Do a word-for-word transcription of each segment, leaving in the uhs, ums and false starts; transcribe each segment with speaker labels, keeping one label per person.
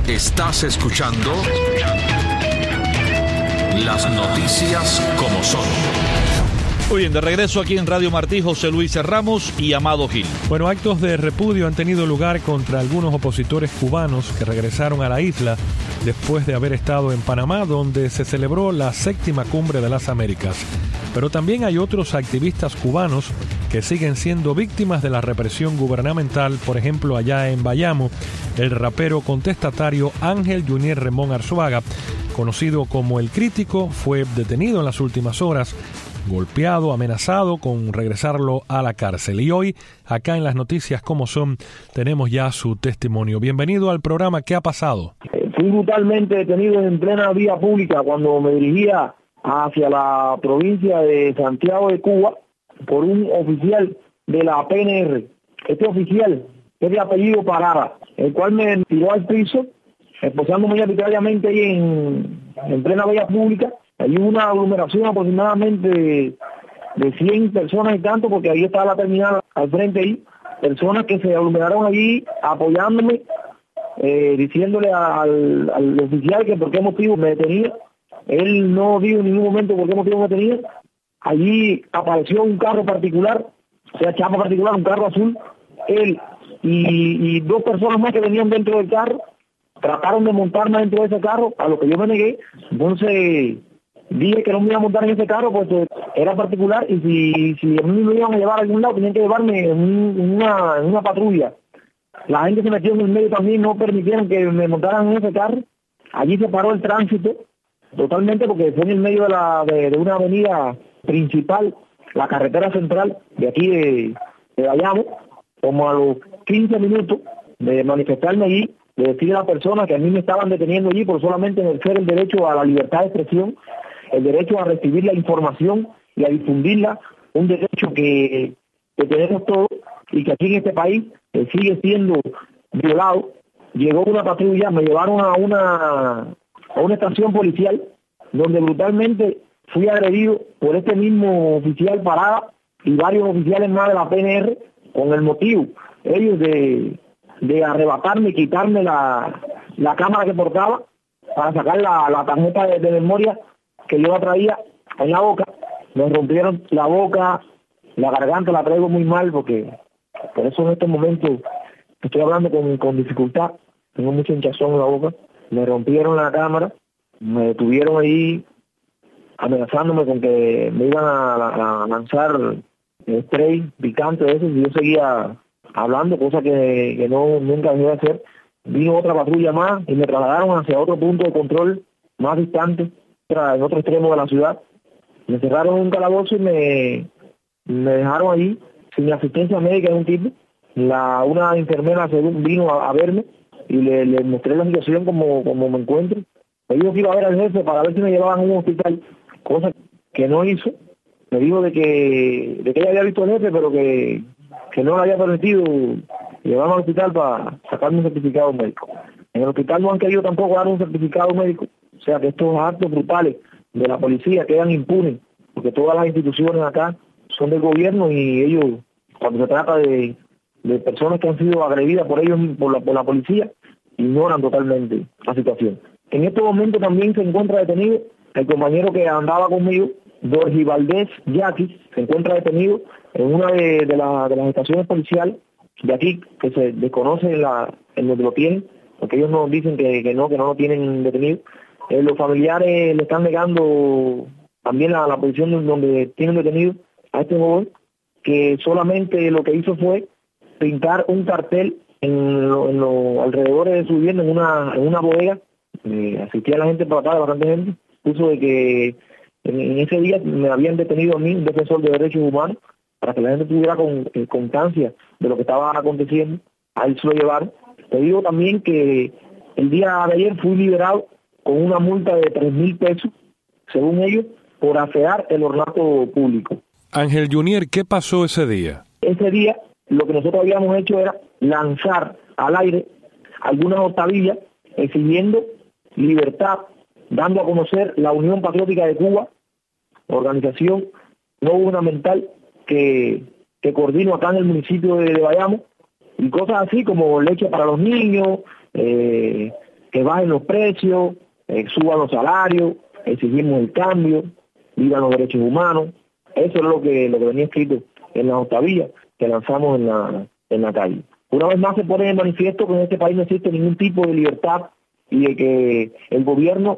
Speaker 1: Estás escuchando las noticias como son.
Speaker 2: Muy bien, de regreso aquí en Radio Martí, José Luis Ramos y Amado Gil.
Speaker 3: Bueno, actos de repudio han tenido lugar contra algunos opositores cubanos que regresaron a la isla después de haber estado en Panamá, donde se celebró la séptima cumbre de las Américas. Pero también hay otros activistas cubanos que siguen siendo víctimas de la represión gubernamental. Por ejemplo, allá en Bayamo, el rapero contestatario Ángel Junior Remón Arzuaga, conocido como El Crítico, fue detenido en las últimas horas, golpeado, amenazado con regresarlo a la cárcel. Y hoy, acá en las noticias como son, tenemos ya su testimonio. Bienvenido al programa. ¿Qué ha pasado?
Speaker 4: Fui brutalmente detenido en plena vía pública cuando me dirigía hacia la provincia de Santiago de Cuba por un oficial de la P N R. Este oficial es de apellido Parada, el cual me tiró al piso, esposándome arbitrariamente ahí en, en plena vía pública. Hay una aglomeración aproximadamente de, de cien personas y tanto, porque ahí estaba la terminal al frente ahí, personas que se aglomeraron allí apoyándome, eh, diciéndole al, al oficial que por qué motivo me detenía. Él no dijo en ningún momento por qué motivo me detenía. Allí apareció un carro particular, o sea, chapa particular, un carro azul. Él y, y dos personas más que venían dentro del carro trataron de montarme dentro de ese carro, a lo que yo me negué. Entonces dije que no me iba a montar en ese carro, pues era particular, y si, si a mí me iban a llevar a algún lado, tenían que llevarme en, un, en, una, en una patrulla. La gente se metió en el medio también, no permitieron que me montaran en ese carro. Allí se paró el tránsito totalmente, porque fue en el medio de, la, de, de una avenida principal, la carretera central de aquí de, de Bayamo. Como a los quince minutos de manifestarme allí, de decir a la persona que a mí me estaban deteniendo allí por solamente ejercer el derecho a la libertad de expresión, el derecho a recibir la información y a difundirla, un derecho que, que tenemos todos y que aquí en este país eh, sigue siendo violado. Llegó una patrulla, me llevaron a una, a una estación policial donde brutalmente fui agredido por este mismo oficial Parada y varios oficiales más de la P N R, con el motivo ellos de, de arrebatarme y quitarme la, la cámara que portaba para sacar la, la tarjeta de, de memoria que yo la traía en la boca. Me rompieron la boca, la garganta la traigo muy mal, porque por eso en estos momentos estoy hablando con, con dificultad, tengo mucha hinchazón en la boca. Me rompieron la cámara, me detuvieron ahí amenazándome con que me iban a, a, a lanzar spray picante de eso, y yo seguía hablando, cosa que, que no nunca dejé de hacer. Vino otra patrulla más y me trasladaron hacia otro punto de control más distante, en otro extremo de la ciudad. Me cerraron en un calabozo y me, me dejaron allí sin asistencia médica de un tipo. La, una enfermera según vino a, a verme y le, le mostré la situación como, como me encuentro. Me dijo que iba a ver al jefe para ver si me llevaban a un hospital, cosa que no hizo. Me dijo de que, de que ella había visto al jefe, pero que, que no le había permitido llevarme al hospital para sacarme un certificado médico. En el hospital no han querido tampoco dar un certificado médico. O sea que estos actos brutales de la policía quedan impunes, porque todas las instituciones acá son del gobierno, y ellos, cuando se trata de, de personas que han sido agredidas por ellos, por la, por la policía, ignoran totalmente la situación. En este momento también se encuentra detenido el compañero que andaba conmigo, Dorgi Valdés Yaquis, se encuentra detenido en una de, de, la, de las estaciones policiales de aquí, que se desconoce en, la, en donde lo tienen, porque ellos nos dicen que, que no, que no lo tienen detenido. Eh, los familiares le están negando también la, la posición donde tienen detenido a este joven, que solamente lo que hizo fue pintar un cartel en, lo, en los alrededores de su vivienda, en una, en una bodega. Eh, asistía a la gente para atrás, bastante gente. Puso de que en, en ese día me habían detenido a mí, un defensor de derechos humanos, para que la gente tuviera con, eh, constancia de lo que estaba aconteciendo. A él se lo llevaron. Te digo también que el día de ayer fui liberado con una multa de tres mil pesos, según ellos, por afear el ornato público.
Speaker 3: Ángel Junior, ¿qué pasó ese día?
Speaker 4: Ese día lo que nosotros habíamos hecho era lanzar al aire algunas octavillas exigiendo libertad, dando a conocer la Unión Patriótica de Cuba, organización no gubernamental que, que coordino acá en el municipio de, de Bayamo, y cosas así como leche para los niños, eh, que bajen los precios, eh, suban los salarios, exigimos el cambio, vivan los derechos humanos. Eso es lo que, lo que venía escrito en la octavilla que lanzamos en la, en la calle. Una vez más se pone en manifiesto que en este país no existe ningún tipo de libertad y de que el gobierno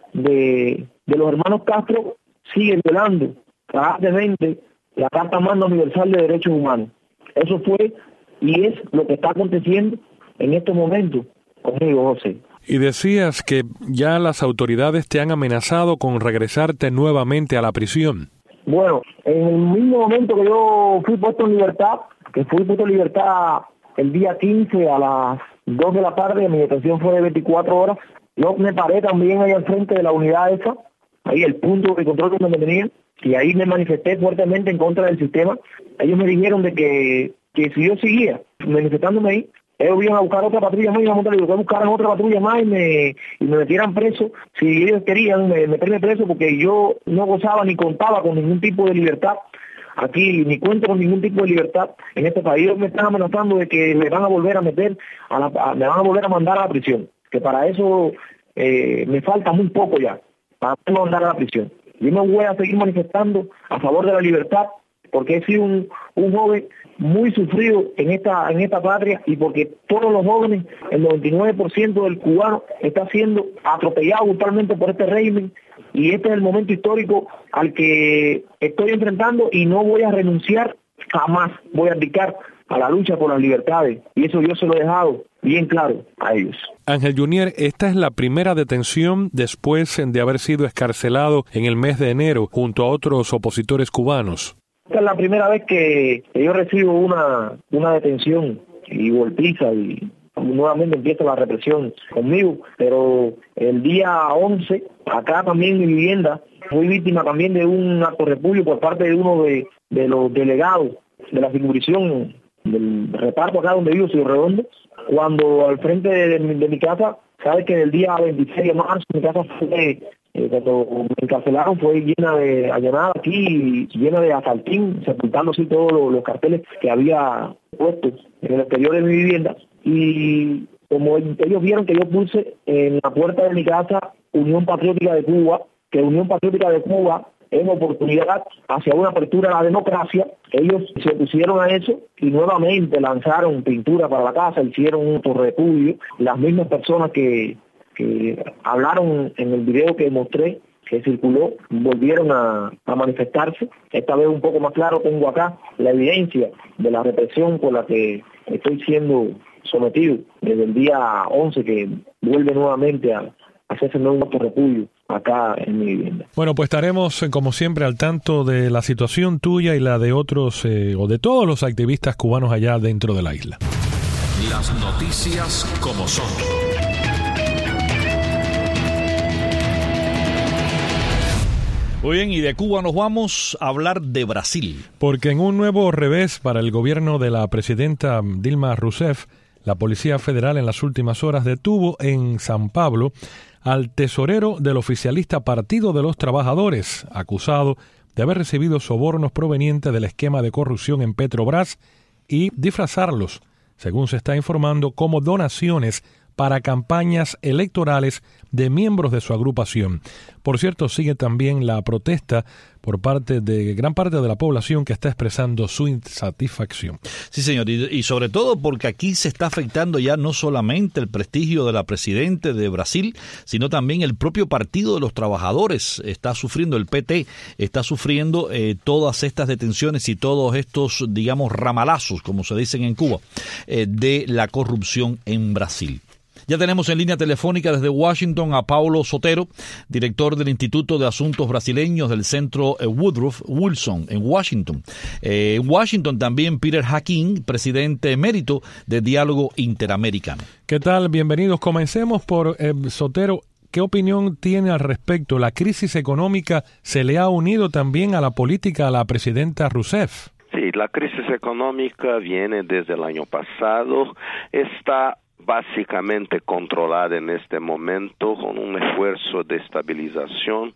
Speaker 4: de, de los hermanos Castro sigue violando constantemente la Carta Magna Universal de Derechos Humanos. Eso fue y es lo que está aconteciendo en estos momentos conmigo, José.
Speaker 3: Y decías que ya las autoridades te han amenazado con regresarte nuevamente a la prisión.
Speaker 4: Bueno, en el mismo momento que yo fui puesto en libertad, que fui puesto en libertad el día quince a las dos de la tarde, mi detención fue de veinticuatro horas, yo me paré también ahí al frente de la unidad esa, ahí el punto de control donde me tenían, y ahí me manifesté fuertemente en contra del sistema. Ellos me dijeron de que, que si yo seguía manifestándome ahí, ellos iban a buscar otra patrulla más y iban a montar, que buscaran otra patrulla más y me, y me metieran preso si ellos querían me, meterme preso, porque yo no gozaba ni contaba con ningún tipo de libertad aquí, ni cuento con ningún tipo de libertad en este país. Ellos me están amenazando de que me van a volver a meter, a la, a, me van a volver a mandar a la prisión, que para eso eh, me falta muy poco ya, para mandar a la prisión. Yo me voy a seguir manifestando a favor de la libertad, porque he sido un, un joven muy sufrido en esta en esta patria y porque todos los jóvenes, el noventa y nueve por ciento del cubano está siendo atropellado brutalmente por este régimen, y este es el momento histórico al que estoy enfrentando y no voy a renunciar jamás, voy a abdicar a la lucha por las libertades, y eso yo se lo he dejado bien claro a ellos.
Speaker 3: Ángel Junier, esta es la primera detención después de haber sido escarcelado en el mes de enero junto a otros opositores cubanos.
Speaker 4: Esta es la primera vez que yo recibo una, una detención y golpiza y nuevamente empieza la represión conmigo, pero el día once, acá también en mi vivienda, fui víctima también de un acto de repudio por parte de uno de, de los delegados de la circunscripción del reparto acá donde vivo, Ciudad Redondo, cuando al frente de, de, de mi casa, sabes que el día veintiséis de marzo mi casa fue... Eh, cuando me encarcelaron fue llena de allanada aquí, llena de asaltín, sepultando así todos los, los carteles que había puestos en el exterior de mi vivienda. Y como ellos vieron que yo puse en la puerta de mi casa Unión Patriótica de Cuba, que Unión Patriótica de Cuba es oportunidad hacia una apertura a la democracia, ellos se opusieron a eso y nuevamente lanzaron pintura para la casa, hicieron un repudio. Las mismas personas que que hablaron en el video que mostré, que circuló, volvieron a, a manifestarse. Esta vez un poco más claro tengo acá la evidencia de la represión por la que estoy siendo sometido desde el día once, que vuelve nuevamente a hacerse nuevo repudio acá en mi vivienda.
Speaker 3: Bueno, pues estaremos como siempre al tanto de la situación tuya y la de otros eh, o de todos los activistas cubanos allá dentro de la isla.
Speaker 1: Las noticias como son.
Speaker 2: Muy bien, y de Cuba nos vamos a hablar de Brasil.
Speaker 3: Porque en un nuevo revés para el gobierno de la presidenta Dilma Rousseff, la Policía Federal en las últimas horas detuvo en San Pablo al tesorero del oficialista Partido de los Trabajadores, acusado de haber recibido sobornos provenientes del esquema de corrupción en Petrobras y disfrazarlos, según se está informando, como donaciones para campañas electorales de miembros de su agrupación. Por cierto, sigue también la protesta por parte de gran parte de la población que está expresando su insatisfacción.
Speaker 2: Sí, señor, y, y sobre todo porque aquí se está afectando ya no solamente el prestigio de la presidenta de Brasil, sino también el propio Partido de los Trabajadores. Está sufriendo, el P T está sufriendo eh, todas estas detenciones y todos estos, digamos, ramalazos, como se dicen en Cuba, eh, de la corrupción en Brasil. Ya tenemos en línea telefónica desde Washington a Paulo Sotero, director del Instituto de Asuntos Brasileños del Centro Woodrow Wilson en Washington. Eh, en Washington también Peter Hakeem, presidente emérito de Diálogo Interamericano.
Speaker 3: ¿Qué tal? Bienvenidos. Comencemos por eh, Sotero. ¿Qué opinión tiene al respecto? ¿La crisis económica se le ha unido también a la política a la presidenta Rousseff?
Speaker 5: Sí, la crisis económica viene desde el año pasado. Está básicamente controlada en este momento con un esfuerzo de estabilización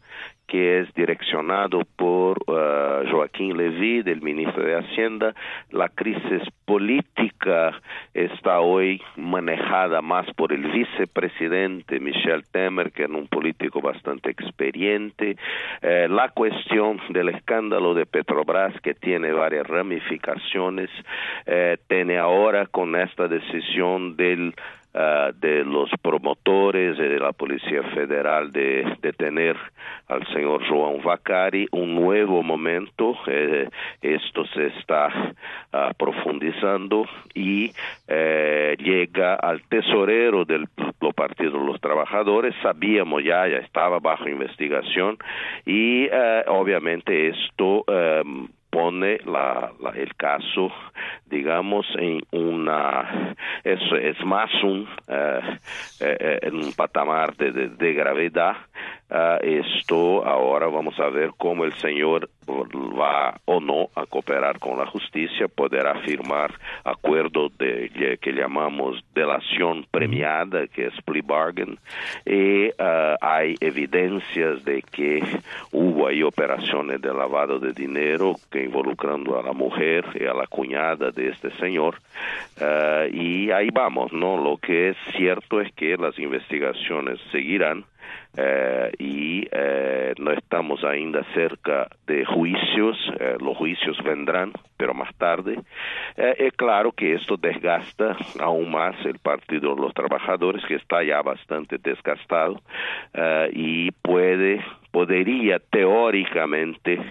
Speaker 5: que es direccionado por uh, Joaquín Levy, del ministro de Hacienda. La crisis política está hoy manejada más por el vicepresidente Michel Temer, que es un político bastante experiente. Eh, la cuestión del escándalo de Petrobras, que tiene varias ramificaciones, eh, tiene ahora con esta decisión del Uh, de los promotores y de la Policía Federal de detener al señor João Vacari, un nuevo momento. Eh, esto se está uh, profundizando y eh, llega al tesorero del Partido de los Trabajadores. Sabíamos ya, ya estaba bajo investigación y uh, obviamente esto um, pone la, la, el caso, digamos, en una, eso es más un, uh, eh, en un patamar de, de, de gravedad. Uh, esto ahora vamos a ver cómo el señor va o no a cooperar con la justicia, podrá firmar acuerdo de, de que llamamos delación premiada, que es plea bargain, y uh, hay evidencias de que hubo ahí operaciones de lavado de dinero que involucrando a la mujer y a la cuñada de este señor, uh, y ahí vamos, ¿no? Lo que es cierto es que las investigaciones seguirán. Eh, y eh, no estamos ainda cerca de juicios, eh, los juicios vendrán, pero más tarde. Eh, es claro que esto desgasta aún más el Partido de los Trabajadores, que está ya bastante desgastado, eh, y puede, podría teóricamente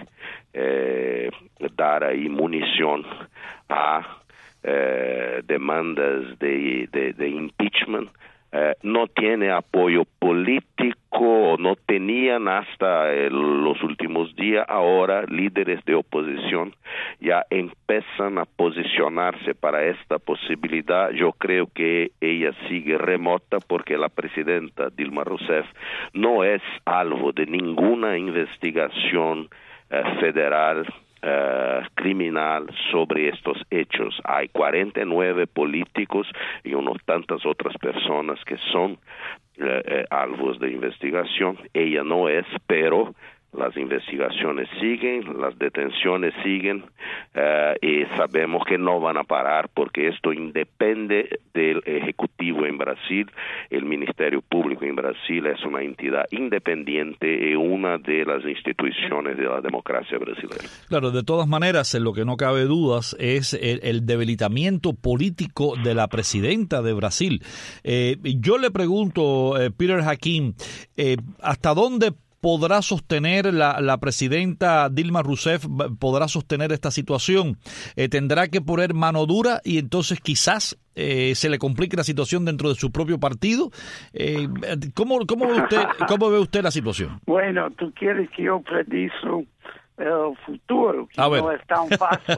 Speaker 5: eh, dar ahí munición a eh, demandas de, de, de impeachment. Eh, no tiene apoyo político, no tenían hasta el, los últimos días. Ahora líderes de oposición ya empiezan a posicionarse para esta posibilidad. Yo creo que ella sigue remota porque la presidenta Dilma Rousseff no es alvo de ninguna investigación eh, federal Uh, criminal sobre estos hechos. Hay cuarenta y nueve políticos y unas tantas otras personas que son uh, uh, alvos de investigación. Ella no es, pero las investigaciones siguen, las detenciones siguen, uh, y sabemos que no van a parar porque esto independe del Ejecutivo en Brasil. El Ministerio Público en Brasil es una entidad independiente y una de las instituciones de la democracia brasileña.
Speaker 2: Claro, de todas maneras, en lo que no cabe dudas es el, el debilitamiento político de la presidenta de Brasil. Eh, yo le pregunto, eh, Peter Hakeem, eh, ¿hasta dónde podrá sostener la, la presidenta Dilma Rousseff, podrá sostener esta situación? Eh, ¿Tendrá que poner mano dura y entonces quizás eh, se le complique la situación dentro de su propio partido? Eh, ¿cómo, cómo, ve usted, ¿Cómo ve usted la situación?
Speaker 6: Bueno, tú quieres que yo predizo el futuro, que no es tan fácil,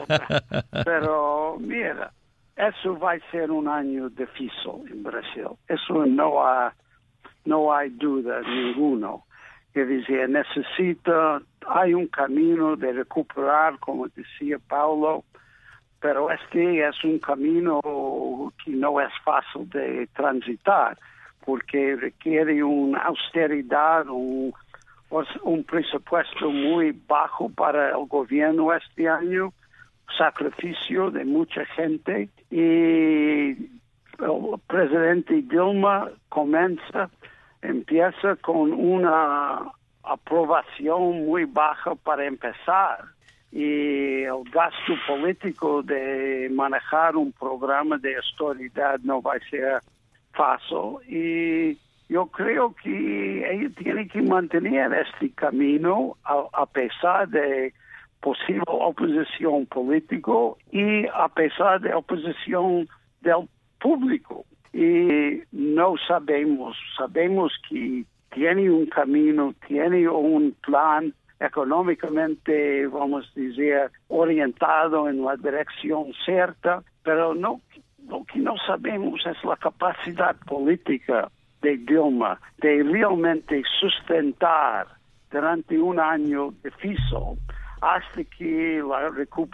Speaker 6: pero mira, eso va a ser un año difícil en Brasil. Eso no hay, no hay duda ninguno. Que decía, necesita, hay un camino de recuperar, como decía Paulo, pero este es un camino que no es fácil de transitar, porque requiere una austeridad, un, un presupuesto muy bajo para el gobierno este año, sacrificio de mucha gente, y el presidente Dilma comienza empieza con una aprobación muy baja para empezar, y el gasto político de manejar un programa de austeridad no va a ser fácil, y yo creo que ella tiene que mantener este camino a, a pesar de posible oposición política y a pesar de oposición del público. Y no sabemos, sabemos que tiene un camino, tiene un plan económicamente, vamos a decir, orientado en la dirección cierta, pero no, lo que no sabemos es la capacidad política de Dilma de realmente sustentar durante un año difícil hasta que la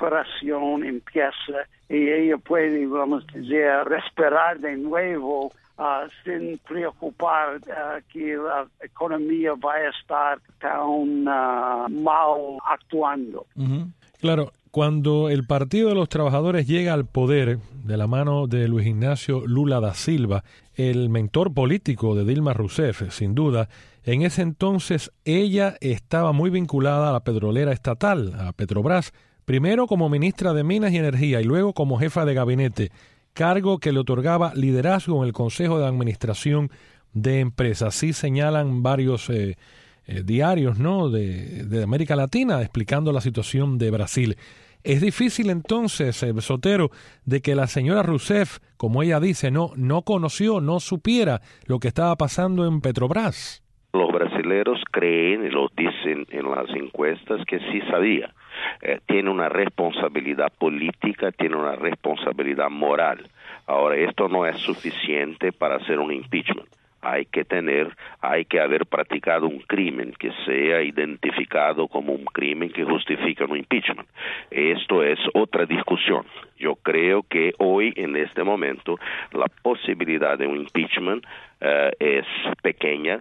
Speaker 6: recuperación empiece y ella puede, vamos a decir, respirar de nuevo uh, sin preocupar uh, que la economía vaya a estar tan uh, mal actuando.
Speaker 3: Uh-huh. Claro, cuando el Partido de los Trabajadores llega al poder de la mano de Luis Ignacio Lula da Silva, el mentor político de Dilma Rousseff, sin duda, en ese entonces ella estaba muy vinculada a la petrolera estatal, a Petrobras, primero como ministra de Minas y Energía y luego como jefa de gabinete, cargo que le otorgaba liderazgo en el Consejo de Administración de Empresas. Así señalan varios eh, eh, diarios, ¿no?, de, de América Latina explicando la situación de Brasil. Es difícil entonces, eh, Sotero, de que la señora Rousseff, como ella dice, no, no conoció, no supiera lo que estaba pasando en Petrobras.
Speaker 5: Los brasileños creen y lo dicen en las encuestas que sí sabía. Eh, tiene una responsabilidad política, tiene una responsabilidad moral. Ahora, esto no es suficiente para hacer un impeachment. Hay que tener, hay que haber practicado un crimen que sea identificado como un crimen que justifica un impeachment. Esto es otra discusión. Yo creo que hoy, en este momento, la posibilidad de un impeachment uh, es pequeña,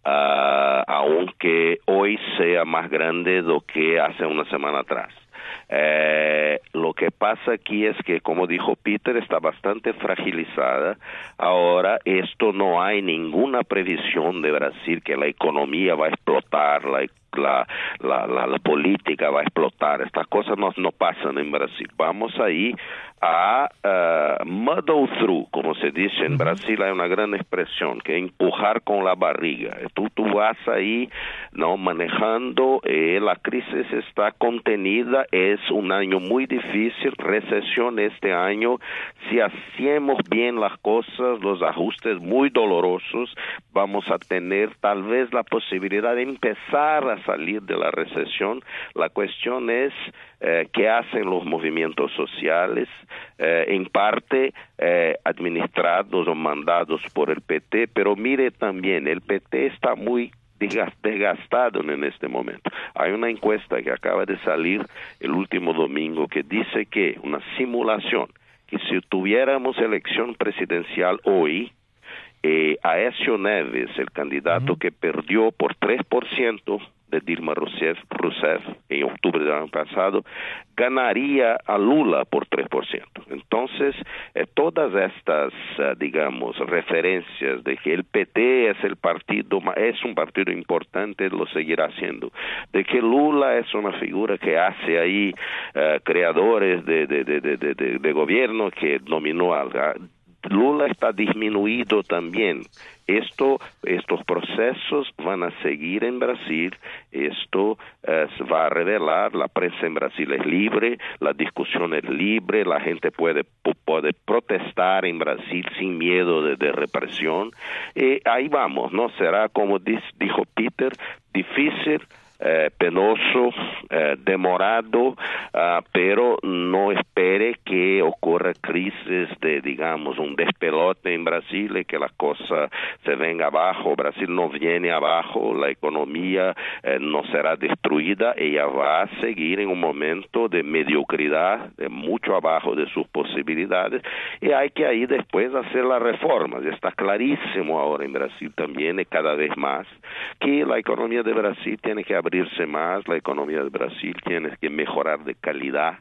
Speaker 5: uh, aunque hoy sea más grande de lo que hace una semana atrás. Eh, lo que pasa aquí es que, como dijo Peter, está bastante fragilizada. Ahora, esto no hay ninguna previsión de Brasil que la economía va a explotar, la La, la, la, la política va a explotar. Estas cosas no, no pasan en Brasil. Vamos ahí a uh, muddle through, como se dice en Brasil, hay una gran expresión, que empujar con la barriga. Tú, tú vas ahí, no, manejando, eh, la crisis está contenida, es un año muy difícil, recesión este año. Si hacemos bien las cosas, los ajustes muy dolorosos, vamos a tener tal vez la posibilidad de empezar a salir de la recesión. La cuestión es eh, qué hacen los movimientos sociales, eh, en parte eh, administrados o mandados por el P T, pero mire también, el P T está muy desgastado en este momento. Hay una encuesta que acaba de salir el último domingo que dice que, una simulación, que si tuviéramos elección presidencial hoy, eh, Aécio Neves, el candidato uh-huh. que perdió por tres por ciento de Dilma Rousseff, Rousseff en octubre del año pasado, ganaría a Lula por tres por ciento. Entonces, eh, todas estas, uh, digamos, referencias de que el P T es el partido, es un partido importante, lo seguirá siendo. De que Lula es una figura que hace ahí uh, creadores de, de, de, de, de, de gobierno que dominó algo. Lula está disminuido también. Esto, estos procesos van a seguir en Brasil. Esto eh, va a revelar, la prensa en Brasil es libre, la discusión es libre, la gente puede, puede protestar en Brasil sin miedo de, de represión. Eh, ahí vamos, ¿no? Será, como dijo Peter, difícil, Eh, penoso, eh, demorado, uh, pero no espere que ocurra crisis de, digamos, un despelote en Brasil y que la cosa se venga abajo. Brasil no viene abajo, la economía eh, no será destruida, ella va a seguir en un momento de mediocridad, de mucho abajo de sus posibilidades, y hay que ahí después hacer las reformas. Está clarísimo ahora en Brasil también, y cada vez más, que la economía de Brasil tiene que abrirse más, la economía de Brasil tiene que mejorar de calidad,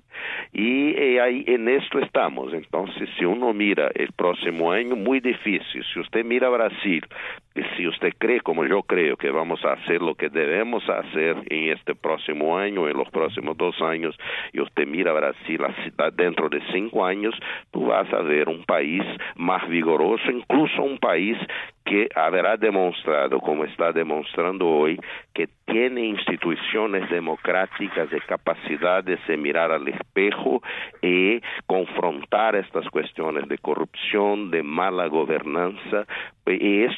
Speaker 5: y eh, ahí en esto estamos. Entonces, si uno mira el próximo año, muy difícil. Si usted mira Brasil, y si usted cree, como yo creo, que vamos a hacer lo que debemos hacer en este próximo año, en los próximos dos años, y usted mira Brasil dentro de cinco años, tú vas a ver un país más vigoroso, incluso un país que habrá demostrado, como está demostrando hoy, que tiene instituciones democráticas de capacidad de se mirar al espejo y confrontar estas cuestiones de corrupción, de mala gobernanza, y esto es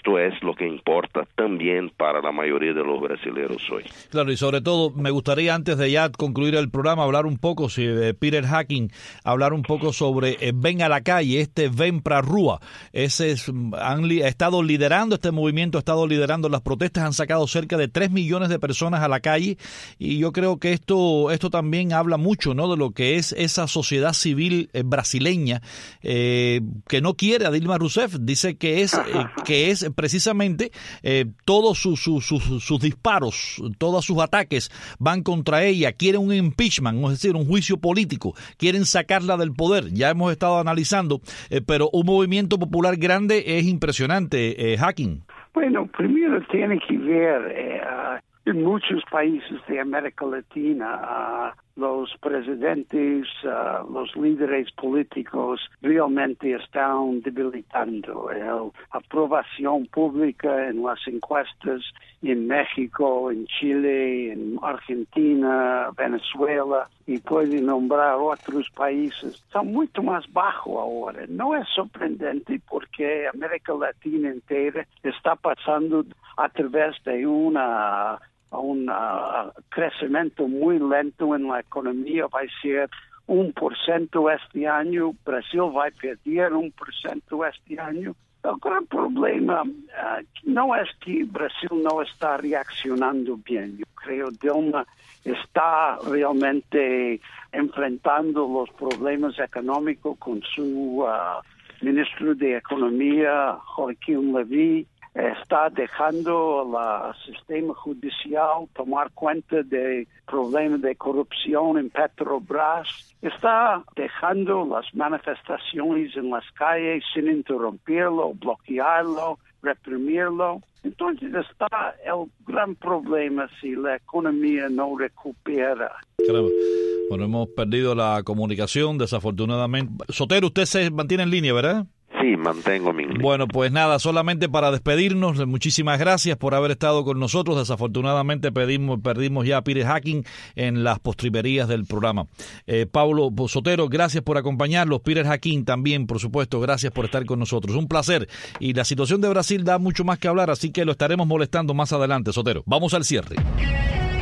Speaker 5: lo que importa también para la mayoría de los brasileños hoy.
Speaker 2: Claro, y sobre todo me gustaría antes de ya concluir el programa hablar un poco, si eh, Peter Hacking, hablar un poco sobre eh, Ven a la calle, este Ven pra Rua. Ese es, han li, ha estado liderando este movimiento, ha estado liderando las protestas, han sacado cerca de tres millones de personas a la calle y yo creo que esto esto también habla mucho, ¿no?, de lo que es esa sociedad civil eh, brasileña eh, que no quiere a Dilma Rousseff. Dice que es eh, que es precisamente eh, todos sus, sus, sus, sus disparos, todos sus ataques van contra ella, quieren un impeachment, es decir, un juicio político, quieren sacarla del poder. Ya hemos estado analizando, eh, pero un movimiento popular grande es impresionante, eh, Hacking.
Speaker 6: Bueno, primero tiene que ver eh, en muchos países de América Latina, uh, los presidentes, uh, los líderes políticos realmente están debilitando la aprobación pública en las encuestas en México, en Chile, en Argentina, Venezuela, y pueden nombrar otros países. Están mucho más bajo ahora. No es sorprendente porque América Latina entera está pasando a través de una un uh, crecimiento muy lento en la economía. Va a ser un por ciento este año. Brasil va a perder un por ciento este año. El gran problema uh, no es que Brasil no está reaccionando bien. Yo creo que Dilma está realmente enfrentando los problemas económicos con su uh, ministro de Economía, Joaquín Levy. Está dejando al sistema judicial tomar cuenta de problemas de corrupción en Petrobras. Está dejando las manifestaciones en las calles sin interrumpirlo, bloquearlo, reprimirlo. Entonces está el gran problema si la economía no recupera.
Speaker 2: Caramba. Bueno, hemos perdido la comunicación, desafortunadamente. Sotero, usted se mantiene en línea, ¿verdad?
Speaker 5: Sí, mantengo mi línea.
Speaker 2: Bueno, pues nada, solamente para despedirnos, muchísimas gracias por haber estado con nosotros. Desafortunadamente pedimos, perdimos ya a Peter Hacking en las postrimerías del programa. Eh, Paulo Sotero, gracias por acompañarlos. Peter Hacking también, por supuesto, gracias por estar con nosotros. Un placer. Y la situación de Brasil da mucho más que hablar, así que lo estaremos molestando más adelante, Sotero. Vamos al cierre.